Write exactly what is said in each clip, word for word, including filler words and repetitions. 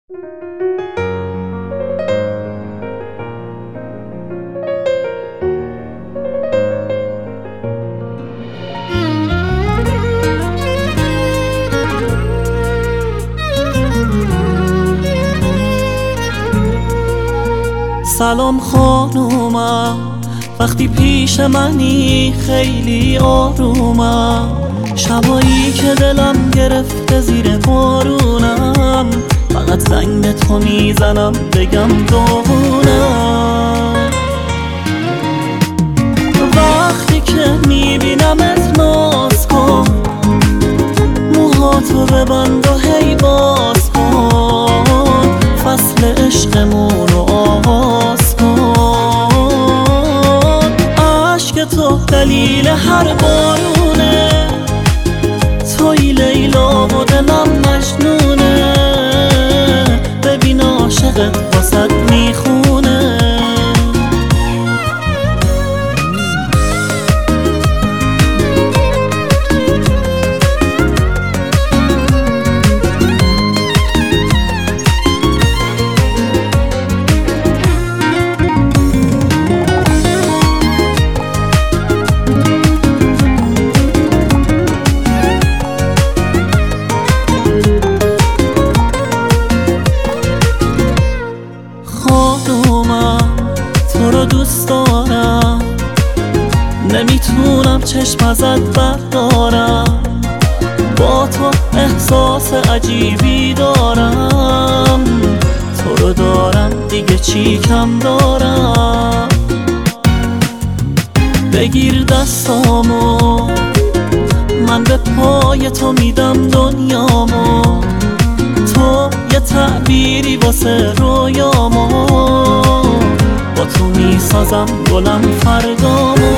سلام خانومم، وقتی پیش منی خیلی آرومم. شبایی که دلم گرفته زیر بارونم، فقط زنگ به تو میزنم بگم داغونم. وقتی که میبینمت ناز کن، موهاتو ببند و هی باز کن، فصل عشقمون رو آغاز کن. عشق تو دلیل هر بارونه، توی لیلا و دلم مجنونه. ببین عاشقت واسد میخونه. تو رو دوست دارم، نمیتونم چشم ازت بردارم. با تو احساس عجیبی دارم، تو رو دارم دیگه چی کم دارم. بگیر دستامو، من به پای تو میدم دنیامو. تو یه تعبیری واسه رویامو، با تو میسازم گلم فردامو.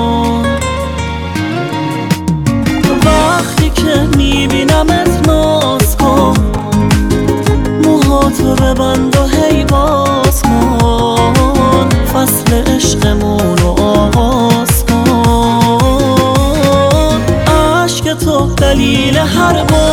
وقتی که میبینمت ناز کن، موهاتو ببند و هی باز کن، فصل عشقمون رو آغاز کن. عشق تو دلیل هر بار